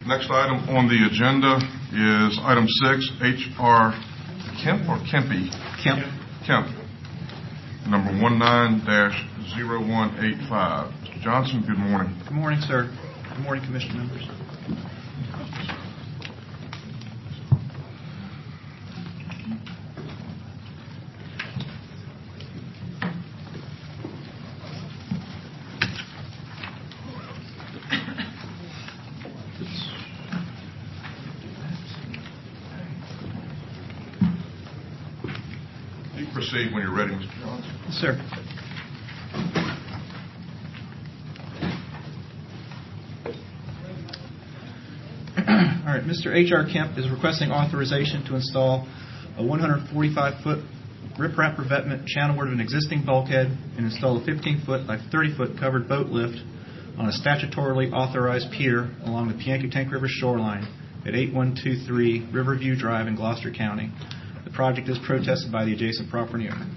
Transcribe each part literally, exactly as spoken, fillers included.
Next item on the agenda is item six, H R Kemp or Kempe? Kemp. Kemp, number one nine dash zero one eight five. Mister Johnson, good morning. Good morning, sir. Good morning, Commission members. Proceed when you're ready, Mister Johnson. Yes, sir. All right, Mister H R Kemp is requesting authorization to install a one hundred forty-five foot riprap revetment channelward of an existing bulkhead and install a fifteen foot by thirty foot covered boat lift on a statutorily authorized pier along the Piankatank River shoreline at eight one two three Riverview Drive in Gloucester County. The project is protested by the adjacent property owner.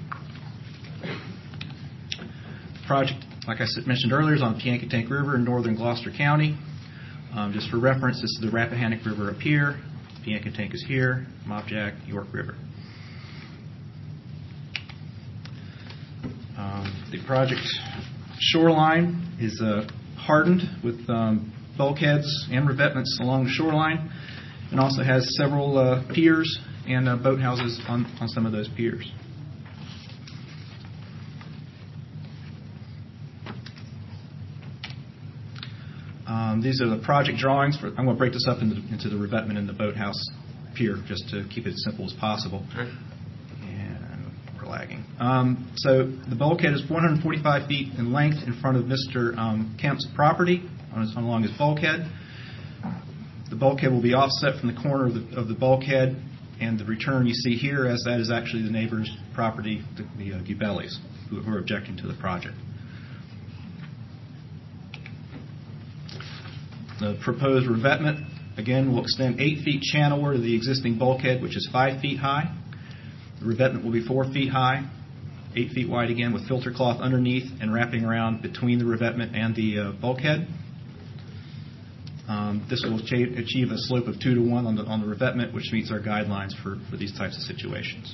The project, like I mentioned earlier, is on the Piankatank River in northern Gloucester County. Um, just for reference, this is the Rappahannock River up here. Piankatank is here. Mopjack, York River. Um, the project shoreline is uh, hardened with um, bulkheads and revetments along the shoreline, and also has several uh, piers and uh, boathouses on, on some of those piers. Um, these are the project drawings. For, I'm going to break this up into, into the revetment and the boathouse pier just to keep it as simple as possible. Okay. And we're lagging. Um, so the bulkhead is one hundred forty-five feet in length in front of Mister Um, Kemp's property on his, along his bulkhead. The bulkhead will be offset from the corner of the, of the bulkhead, and the return you see here, as that is actually the neighbor's property, the, the uh, Gubellis, who, who are objecting to the project. The proposed revetment, again, will extend eight feet channelward of the existing bulkhead, which is five feet high. The revetment will be four feet high, eight feet wide again, with filter cloth underneath and wrapping around between the revetment and the uh, bulkhead. Um, this will achieve a slope of two to one on the, on the revetment, which meets our guidelines for, for these types of situations.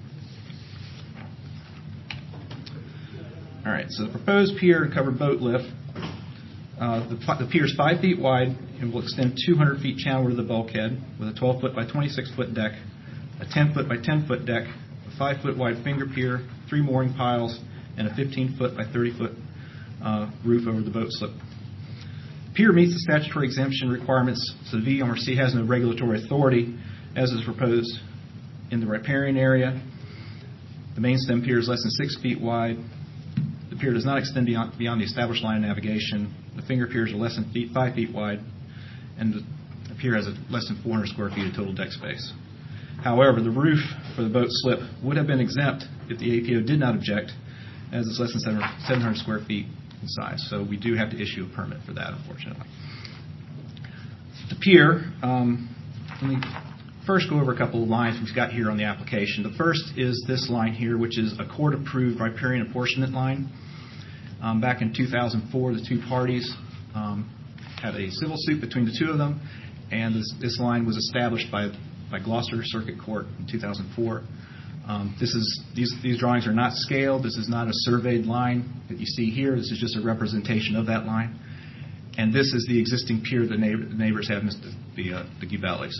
All right, so the proposed pier and covered boat lift. Uh, the, the pier is five feet wide and will extend two hundred feet channelward of the bulkhead with a twelve foot by twenty-six foot deck, a ten foot by ten foot deck, a five foot wide finger pier, three mooring piles, and a fifteen foot by thirty foot uh, roof over the boat slip. The pier meets the statutory exemption requirements, so the V M R C has no regulatory authority, as is proposed in the riparian area. The main stem pier is less than six feet wide. The pier does not extend beyond, beyond the established line of navigation. The finger piers are less than feet, five feet wide, and the, the pier has a less than four hundred square feet of total deck space. However, the roof for the boat slip would have been exempt if the A P O did not object, as it's less than seven hundred square feet in size. So we do have to issue a permit for that, unfortunately. The pier, um, let me first go over a couple of lines we've got here on the application. The first is this line here, which is a court-approved riparian apportionment line. Um, back in two thousand four, the two parties um, had a civil suit between the two of them, and this, this line was established by, by Gloucester Circuit Court in two thousand four. Um, this is these, these drawings are not scaled. This is not a surveyed line that you see here. This is just a representation of that line. And this is the existing pier the, neighbor, the neighbors have, the, uh, the Gubellis.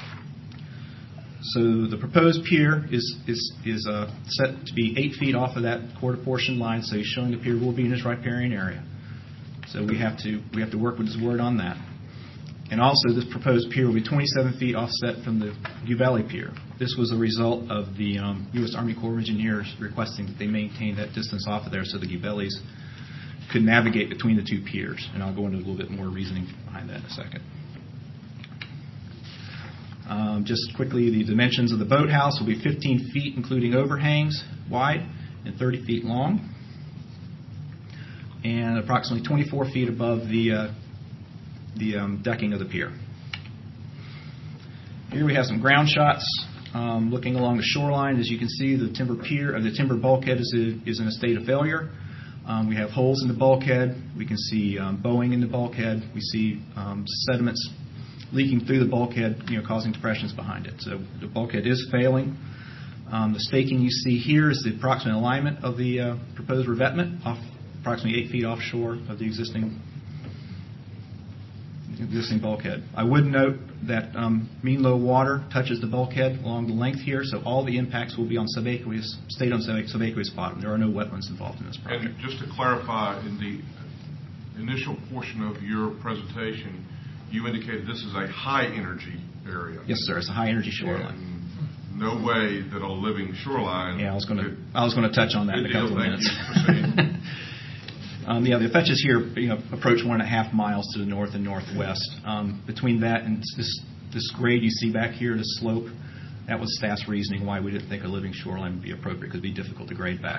So the proposed pier is is is uh, set to be eight feet off of that court apportioned line. So he's showing the pier will be in his riparian area. So we have to we have to work with his word on that. And also, this proposed pier will be twenty-seven feet offset from the Gubelli pier. This was a result of the um, U S Army Corps of Engineers requesting that they maintain that distance off of there so the Gubellis could navigate between the two piers. And I'll go into a little bit more reasoning behind that in a second. Um, just quickly, the dimensions of the boathouse will be fifteen feet, including overhangs, wide, and thirty feet long, and approximately twenty-four feet above the uh, the um, decking of the pier. Here we have some ground shots um, looking along the shoreline. As you can see, the timber pier, or the timber bulkhead is, a, is in a state of failure. Um, we have holes in the bulkhead. We can see um, bowing in the bulkhead. We see um, sediments leaking through the bulkhead, you know, causing depressions behind it. So the bulkhead is failing. Um, the staking you see here is the approximate alignment of the uh, proposed revetment, off approximately eight feet offshore of the existing existing bulkhead. I would note that um, mean low water touches the bulkhead along the length here, so all the impacts will be on subaqueous, state-owned subaqueous bottom. There are no wetlands involved in this project. And just to clarify, in the initial portion of your presentation, you indicated this is a high-energy area. Yes, sir. It's a high-energy shoreline. And no way that a living shoreline. Yeah, I was going to. I was going to touch on that in a couple deal, of thank minutes. You. Proceed. Um, yeah, the fetches here, you know, approach one and a half miles to the north and northwest. Um, between that and this this grade you see back here, this slope, that was staff's reasoning why we didn't think a living shoreline would be appropriate, because it would be difficult to grade back.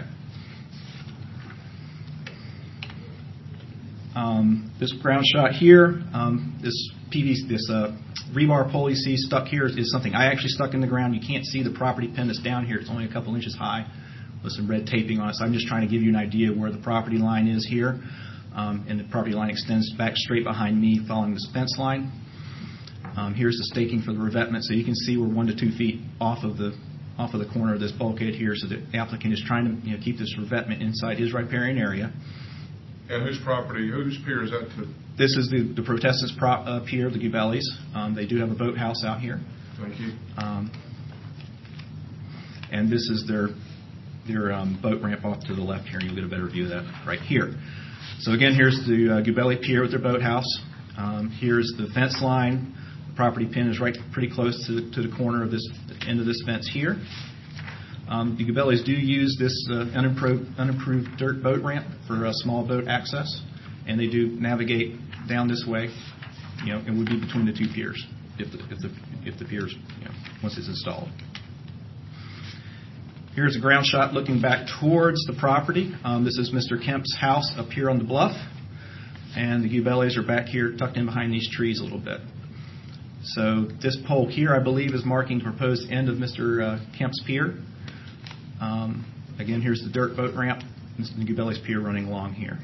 Um, this ground shot here, um, this P V C, this uh, rebar pole you see stuck here is, is something I actually stuck in the ground. You can't see the property pin that's down here. It's only a couple inches high, with some red taping on it. So I'm just trying to give you an idea of where the property line is here. Um, and the property line extends back straight behind me following this fence line. Um, here's the staking for the revetment. So you can see we're one to two feet off of the off of the corner of this bulkhead here. So the applicant is trying to, you know, keep this revetment inside his riparian area. And whose property, whose pier is that to? This is the, the Protestants prop, uh, pier, the Gubellis. Um, they do have a boathouse out here. Thank you. Um, and this is their their um, boat ramp off to the left here, and you'll get a better view of that right here. So again, here's the uh, Gubelli Pier with their boathouse. Um, here's the fence line. The property pin is right pretty close to, to the corner of this end of this fence here. Um, the Gubellis do use this uh, unimproved, unimproved dirt boat ramp for uh, small boat access, and they do navigate down this way. You know, it would be between the two piers if the if the if the piers, you know, once it's installed. Here's a ground shot looking back towards the property. Um, this is Mister Kemp's house up here on the bluff, and the Gubellis are back here tucked in behind these trees a little bit. So this pole here, I believe, is marking the proposed end of Mister Uh, Kemp's pier. Um, again, here's the dirt boat ramp, Mister Gubelli's pier running along here.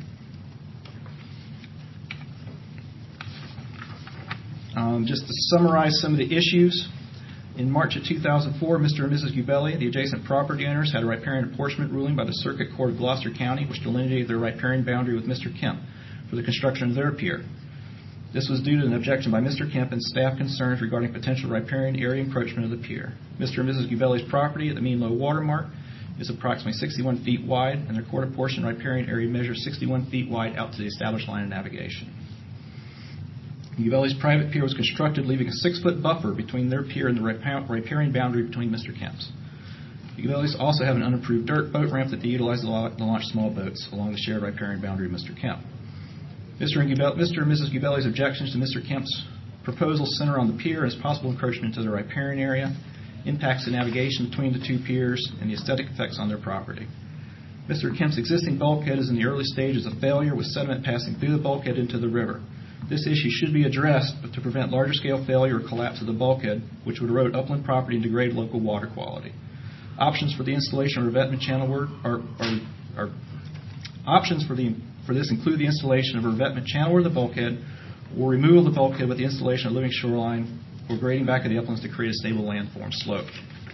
Um, just to summarize some of the issues. In March of two thousand four, Mister and Missus Gubelli, the adjacent property owners, had a riparian apportionment ruling by the Circuit Court of Gloucester County, which delineated their riparian boundary with Mister Kemp for the construction of their pier. This was due to an objection by Mister Kemp and staff concerns regarding potential riparian area encroachment of the pier. Mister and Missus Gubelli's property at the mean low water mark is approximately sixty-one feet wide, and their court apportioned riparian area measures sixty-one feet wide out to the established line of navigation. Gubelli's private pier was constructed, leaving a six-foot buffer between their pier and the riparian boundary between Mister Kemp's. The Gubellis also have an unapproved dirt boat ramp that they utilize to launch small boats along the shared riparian boundary of Mister Kemp. Mister and, Gubel- Mister and Missus Gubelli's objections to Mister Kemp's proposal center on the pier as possible encroachment into the riparian area, impacts the navigation between the two piers, and the aesthetic effects on their property. Mister Kemp's existing bulkhead is in the early stages of failure, with sediment passing through the bulkhead into the river. This issue should be addressed to prevent larger-scale failure or collapse of the bulkhead, which would erode upland property and degrade local water quality. Options for the installation of revetment channel work are, are, are options for the for this include the installation of a revetment channel of the bulkhead, or removal of the bulkhead with the installation of living shoreline, or grading back of the uplands to create a stable landform slope.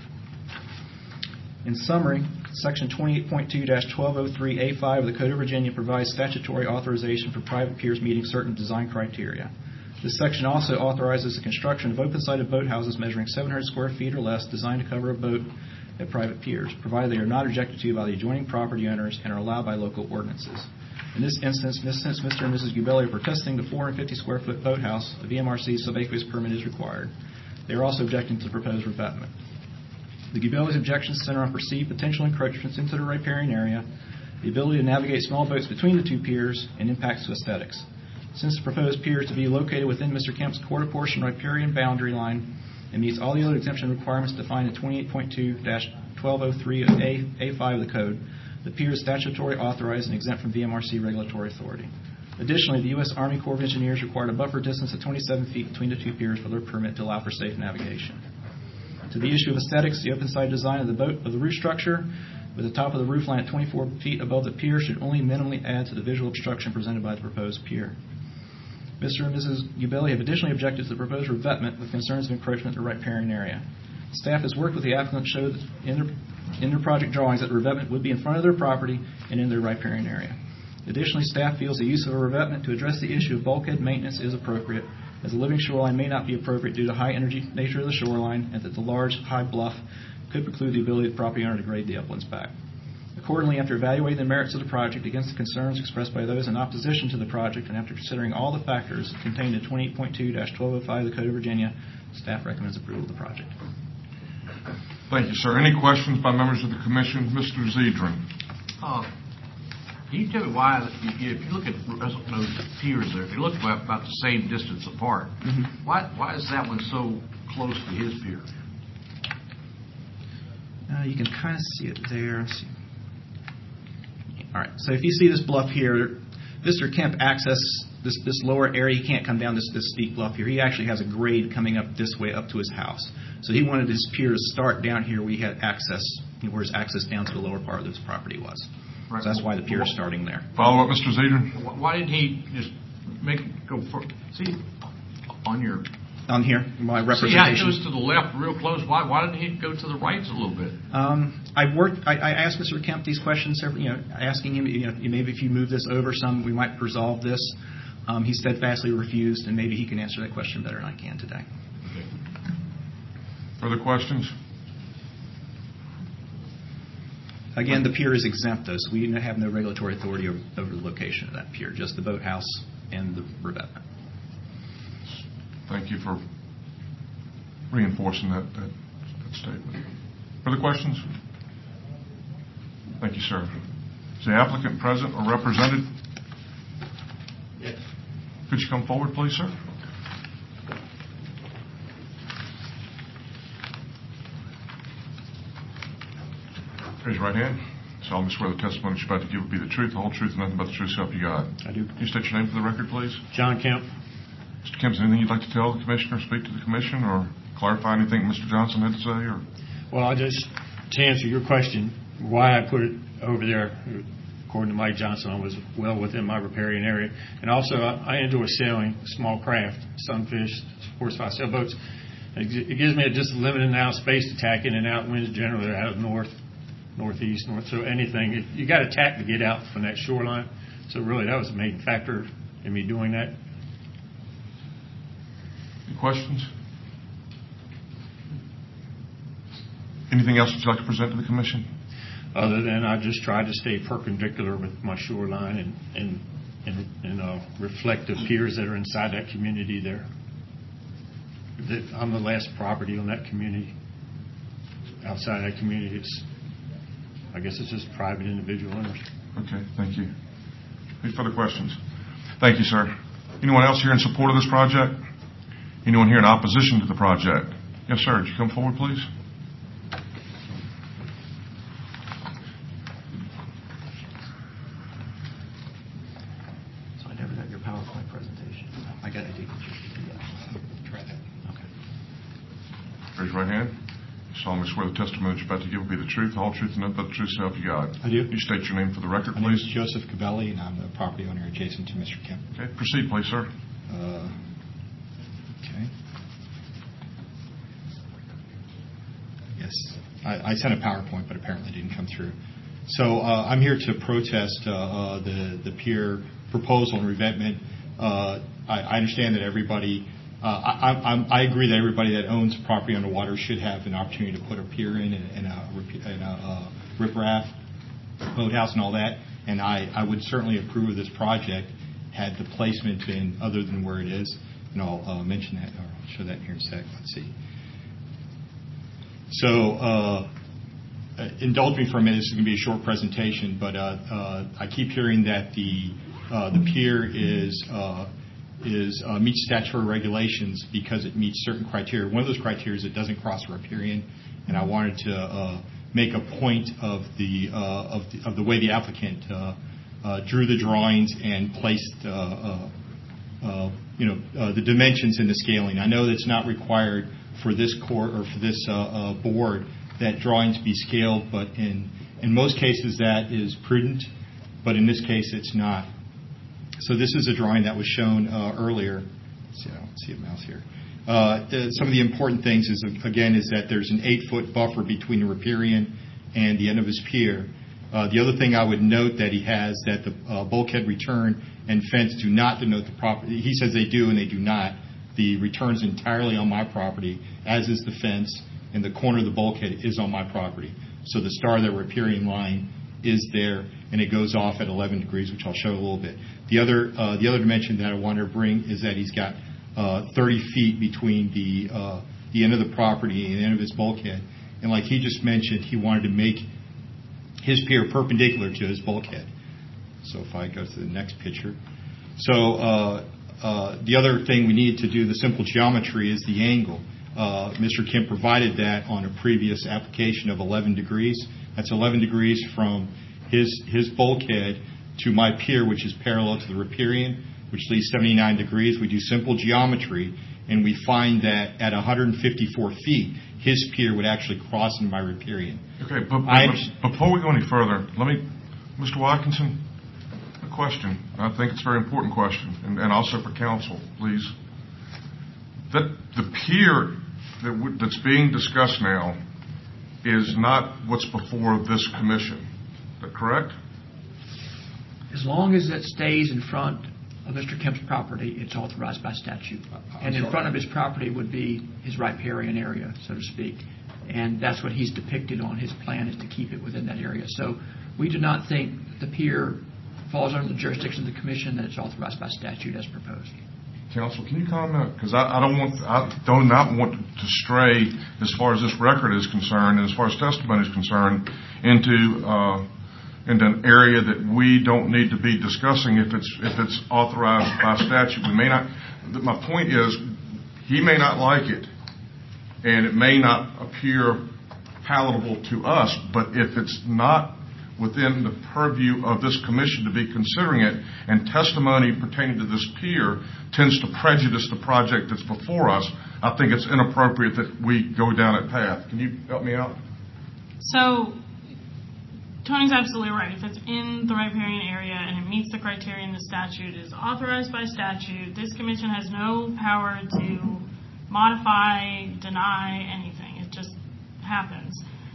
In summary, Section twenty-eight point two dash twelve oh three A five of the Code of Virginia provides statutory authorization for private piers meeting certain design criteria. This section also authorizes the construction of open-sided boathouses measuring seven hundred square feet or less, designed to cover a boat at private piers, provided they are not objected to by the adjoining property owners and are allowed by local ordinances. In this instance, since Mister and Missus Gubelli are protesting the four hundred fifty square foot boathouse, a V M R C subaqueous permit is required. They are also objecting to the proposed revetment. The Gubelli's objections center on perceived potential encroachments into the riparian area, the ability to navigate small boats between the two piers, and impacts to aesthetics. Since the proposed pier is to be located within Mister Kemp's court-apportioned riparian boundary line and meets all the other exemption requirements defined in twenty-eight point two dash twelve oh three A five of the Code, the pier is statutory authorized and exempt from V M R C regulatory authority. Additionally, the U S Army Corps of Engineers required a buffer distance of twenty-seven feet between the two piers for their permit to allow for safe navigation. To the issue of aesthetics, the open-side design of the boat of the roof structure, with the top of the roof line at twenty-four feet above the pier, should only minimally add to the visual obstruction presented by the proposed pier. Mister and Missus Ubeli have additionally objected to the proposed revetment with concerns of encroachment in the riparian area. Staff has worked with the applicant to show that in their, in their project drawings that the revetment would be in front of their property and in their riparian area. Additionally, staff feels the use of a revetment to address the issue of bulkhead maintenance is appropriate, as the living shoreline may not be appropriate due to high energy nature of the shoreline, and that the large, high bluff could preclude the ability of the property owner to grade the uplands back. Accordingly, after evaluating the merits of the project against the concerns expressed by those in opposition to the project, and after considering all the factors contained in twenty-eight point two dash twelve oh five of the Code of Virginia, staff recommends approval of the project. Thank you, sir. Any questions by members of the commission? Mister Zedrin. Uh, can you tell me why, if you, if you look at those piers there, if you look about, about the same distance apart, mm-hmm. why why is that one so close to his pier? Uh, you can kind of see it there. Let's see. All right, so if you see this bluff here, Mister Kemp access this, this lower area. He can't come down this, this steep bluff here. He actually has a grade coming up this way up to his house. So he wanted his pier to start down here where he had access, you know, where his access down to the lower part of his property was. Right. So that's why the pier is starting there. Follow up, Mister Zedrin. Why didn't he just make it go for, see, on your... On here, my representation. See how it goes to the left real close? Why why didn't he go to the right a little bit? Um, I worked. I, I asked Mister Kemp these questions. Several, you know, asking him, you know, maybe if you move this over some, we might resolve this. Um, he steadfastly refused, and maybe he can answer that question better than I can today. Okay. Further questions? Again, the pier is exempt, though, so we have no regulatory authority over, over the location of that pier, just the boathouse and the revetment. Thank you for reinforcing that, that, that statement. Further questions? Thank you, sir. Is the applicant present or represented? Yes. Could you come forward, please, sir? Raise your right hand. Solemnly swear the testimony you're about to give will be the truth, the whole truth, and nothing but the truth, so help you God. I do. Can you state your name for the record, please? John Kemp. Mister Kemp, is there anything you'd like to tell the commission or speak to the commission or clarify anything Mister Johnson had to say? Or Well, I just, to answer your question, why I put it over there, according to Mike Johnson, I was well within my riparian area. And also, I, I enjoy sailing small craft, sunfish, sports fly sailboats. It, it gives me a just limited amount of space to tack in and out. Winds generally are out of north, northeast, north. So anything, it, you got to tack to get out from that shoreline. So really, that was the main factor in me doing that. any questions? Anything else that you'd like to present to the commission? Other than I just tried to stay perpendicular with my shoreline and and and, and uh, reflect the piers that are inside that community there. That I'm the last property on that community. Outside that community, it's, I guess it's just private individual owners. Okay, thank you. Any further questions? Thank you, sir. Anyone else here in support of this project? Anyone here in opposition to the project? Yes, sir. Would you come forward, please? So I never got your PowerPoint presentation. I got it. Try that. Okay. Raise your right hand. You solemnly swear the testimony that you're about to give will be the truth, the whole truth, and nothing but the truth, so help you God. I do. Can you state your name for the record, My name please? is Joseph Cabelli, and I'm the property owner adjacent to Mister Kemp. Okay, proceed, please, sir. Uh, okay. Yes, I, I sent a PowerPoint, but apparently it didn't come through. So uh, I'm here to protest uh, uh, the the pier proposal and revetment. Uh, I, I understand that everybody. Uh, I, I'm, I agree that everybody that owns property on the water should have an opportunity to put a pier in and, and a, and a uh, riprap, boathouse, and all that. And I, I would certainly approve of this project had the placement been other than where it is. And I'll uh, mention that, or I'll show that here in a sec. Let's see. So, uh, indulge me for a minute. This is going to be a short presentation, but uh, uh, I keep hearing that the uh, the pier is uh, is uh, meets statutory regulations because it meets certain criteria. One of those criteria is it doesn't cross riparian, and I wanted to uh, make a point of the uh, of the, of the way the applicant uh, uh, drew the drawings and placed uh, uh, uh, you know uh, the dimensions in the scaling. I know that's not required for this court or for this uh, uh, board that drawings be scaled, but in in most cases that is prudent, but in this case it's not. So this is a drawing that was shown uh, earlier. Let's see, I don't see a mouse here. Uh, the, some of the important things is, again, is that there's an eight-foot buffer between the riparian and the end of his pier. Uh, the other thing I would note that he has, that the uh, bulkhead return and fence do not denote the property. He says they do, and they do not. The return is entirely on my property, as is the fence, and the corner of the bulkhead is on my property. So the star of the riparian line is there, and it goes off at eleven degrees, which I'll show a little bit. The other, uh, the other dimension that I wanted to bring is that he's got uh, thirty feet between the uh, the end of the property and the end of his bulkhead. And like he just mentioned, he wanted to make his pier perpendicular to his bulkhead. So if I go to the next picture. So uh, uh, the other thing we need to do, the simple geometry, is the angle. Uh, Mister Kemp provided that on a previous application of eleven degrees. That's eleven degrees from his his bulkhead to my pier, which is parallel to the riparian, which leaves seventy-nine degrees. We do simple geometry, and we find that at one hundred fifty-four feet, his pier would actually cross into my riparian. Okay, but, but before we go any further, let me, Mister Watkinson, a question. I think it's a very important question, and, and also for council, please. That the pier that w- that's being discussed now is not what's before this commission. Is that correct? As long as it stays in front of Mister Kemp's property, it's authorized by statute. And in front of his property would be his riparian area, so to speak. And that's what he's depicted on his plan, is to keep it within that area. So we do not think the pier falls under the jurisdiction of the commission, that it's authorized by statute as proposed. Council, can you comment? Because I, I don't want, I do not want to stray as far as this record is concerned, and as far as testimony is concerned, into uh, into an area that we don't need to be discussing if it's if it's authorized by statute. We may not. My point is, he may not like it, and it may not appear palatable to us. But if it's not within the purview of this commission to be considering it, and testimony pertaining to this pier tends to prejudice the project that's before us, I think it's inappropriate that we go down that path. Can you help me out? So, Tony's absolutely right. If it's in the riparian area and it meets the criteria in the statute, it is authorized by statute. This commission has no power to modify, deny anything. It just happens.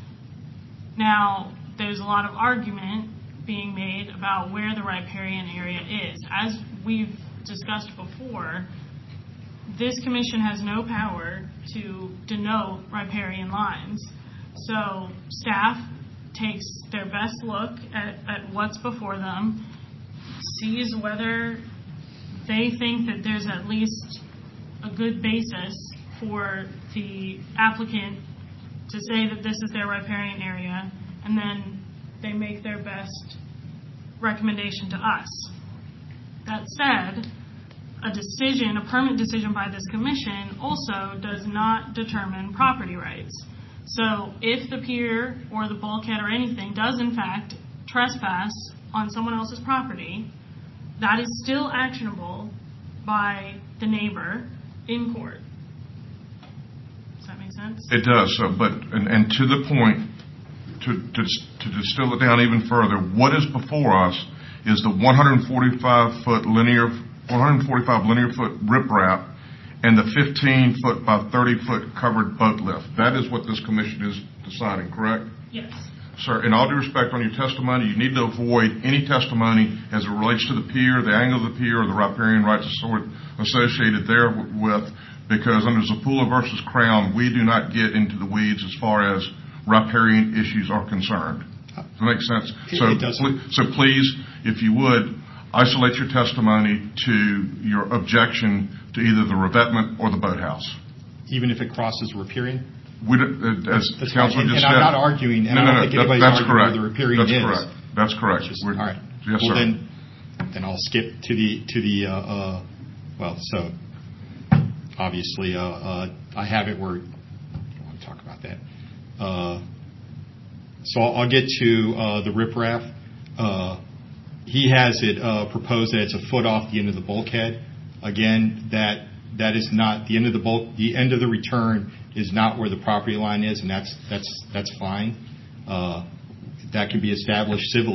Now, there's a lot of argument being made about where the riparian area is. As we've discussed before, this commission has no power to denote riparian lines. So staff takes their best look at, at what's before them, sees whether they think that there's at least a good basis for the applicant to say that this is their riparian area, and then they make their best recommendation to us. That said, a decision, a permanent decision by this commission also does not determine property rights. So if the pier or the bulkhead or anything does in fact trespass on someone else's property, that is still actionable by the neighbor in court. Does that make sense? It does. So, but and, and to the point, To, to, to distill it down even further, what is before us is the one hundred forty-five foot linear, one hundred forty-five linear foot riprap, and the fifteen foot by thirty foot covered boat lift. That is what this commission is deciding, correct? Yes. Sir, in all due respect on your testimony, you need to avoid any testimony as it relates to the pier, the angle of the pier, or the riparian rights associated therewith, because under Zapula versus Crown, we do not get into the weeds as far as riparian issues are concerned. Does that make sense? It, so, it does. Pl- so please, if you would, isolate your testimony to your objection to either the revetment or the boathouse. Even if it crosses riparian? We, uh, as That's Councilor fine. just and, and said. I'm not arguing, and no, I don't no, think no, anybody's that's arguing correct. where the riparian that's is. Correct. That's correct. Just, We're, all right. Yes, well, sir. Then, then I'll skip to the to the. Uh, uh, well, so obviously, uh, uh, I have it where. I don't want to talk about that. Uh, so I'll, I'll get to uh, the riprap. Uh, he has it uh, proposed that it's a foot off the end of the bulkhead. Again, that that is not the end of the bulk. The end of the return is not where the property line is, and that's that's that's fine. Uh, that can be established civilly.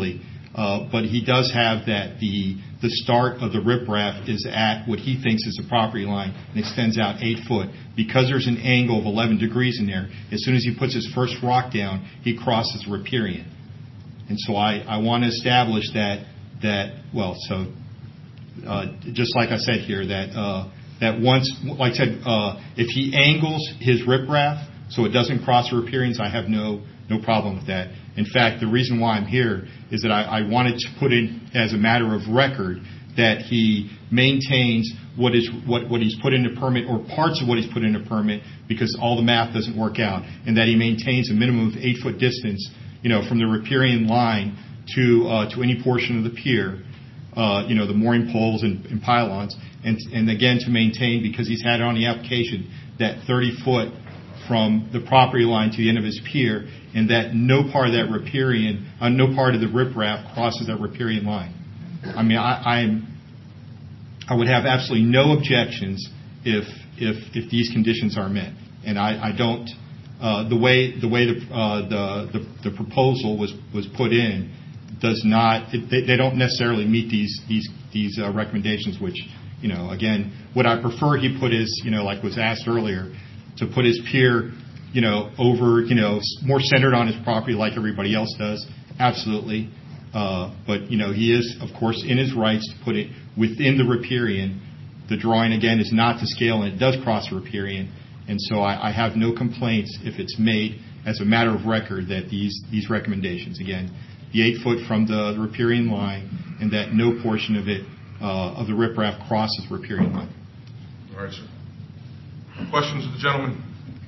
Uh, but he does have that the the start of the riprap is at what he thinks is the property line and extends out eight foot. Because there's an angle of eleven degrees in there, as soon as he puts his first rock down, he crosses the riparian. And so I, I want to establish that, that well, so uh, just like I said here, that uh, that once, like I said, uh, if he angles his riprap so it doesn't cross the riparians, I have no no problem with that. In fact, the reason why I'm here is that I, I wanted to put in as a matter of record that he maintains what is what, what he's put into permit or parts of what he's put into permit because all the math doesn't work out, and that he maintains a minimum of eight foot distance, you know, from the riparian line to uh, to any portion of the pier, uh, you know, the mooring poles and, and pylons, and and again to maintain, because he's had it on the application, that thirty foot from the property line to the end of his pier, and that no part of that riparian, uh, no part of the riprap crosses that riparian line. I mean, I, I'm, I would have absolutely no objections if if if these conditions are met, and I, I don't. Uh, the way the way the, uh, the the the proposal was was put in does not. It, they, they don't necessarily meet these these these uh, recommendations. Which, you know, again, would I prefer he put his, you know, like was asked earlier, to put his pier, you know, over, you know, more centered on his property like everybody else does? Absolutely. Uh, but, you know, he is, of course, in his rights to put it within the riparian. The drawing, again, is not to scale, and it does cross the riparian. And so I, I have no complaints if it's made as a matter of record that these, these recommendations, again, the eight foot from the, the riparian line, and that no portion of it, uh, of the riprap crosses the riparian line. All right, sir. Questions of the gentleman?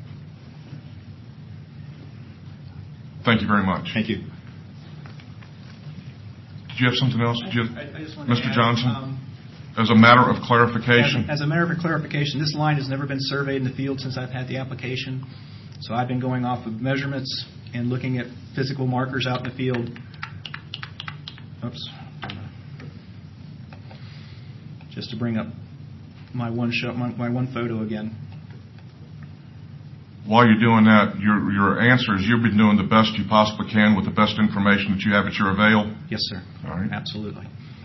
Thank you very much. Thank you. Did you have something else? Did you, I, I just wanted Mister to add, Johnson? Um, as a matter of clarification. As, as a matter of clarification, this line has never been surveyed in the field since I've had the application. So I've been going off of measurements and looking at physical markers out in the field. Oops. Just to bring up my one show, my, my one photo again. While you're doing that, your your answer is you've been doing the best you possibly can with the best information that you have at your avail? Yes, sir. All right. Absolutely.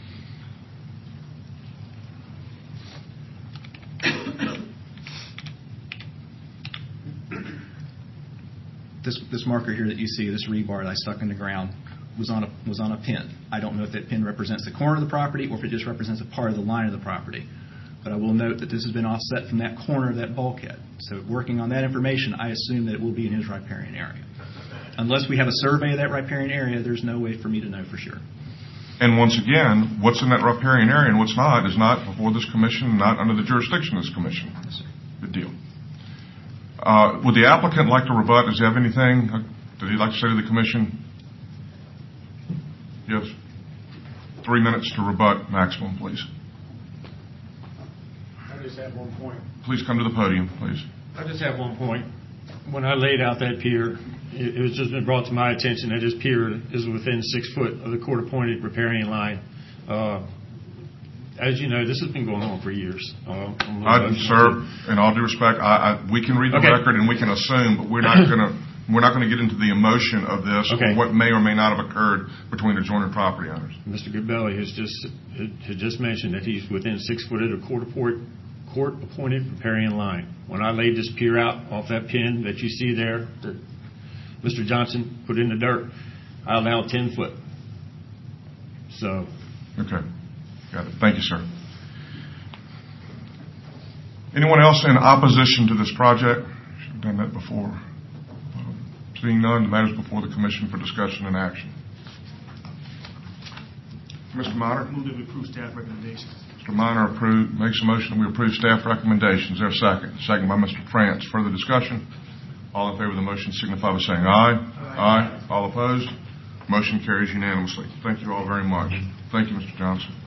This this marker here that you see, this rebar that I stuck in the ground, was on a was on a pin. I don't know if that pin represents the corner of the property or if it just represents a part of the line of the property. But I will note that this has been offset from that corner of that bulkhead. So working on that information, I assume that it will be in his riparian area. Unless we have a survey of that riparian area, there's no way for me to know for sure. And once again, what's in that riparian area and what's not is not before this commission, not under the jurisdiction of this commission. Yes, sir. Good deal. Uh, would the applicant like to rebut? Does he have anything uh, that he'd like to say to the commission? Yes. Three minutes to rebut maximum, please. I just have one point. Please come to the podium, please. I just have one point. When I laid out that pier, it, it was just been brought to my attention that this pier is within six foot of the court-appointed riparian line. Uh, as you know, this has been going on for years. Uh, I, sir, in all due respect, I, I, we can read the okay. record and we can assume, but we're not going to we're not going to get into the emotion of this okay. or what may or may not have occurred between adjoining property owners. Mister Goodbelly has just had just mentioned that he's within six foot of the court-appointed court-appointed riparian line. When I laid this pier out off that pin that you see there that Mister Johnson put in the dirt, I allowed ten foot. So. Okay. Got it. Thank you, sir. Anyone else in opposition to this project? Should have done that before. Seeing none, the matter is before the commission for discussion and action. Mister Minor? Move that we approve staff recommendations. Mister Minor approve, makes a motion that we approve staff recommendations. Is there a second? Second by Mister France. Further discussion? All in favor of the motion signify by saying aye. Aye. Aye. All opposed? Motion carries unanimously. Thank you all very much. Thank you, Mister Johnson.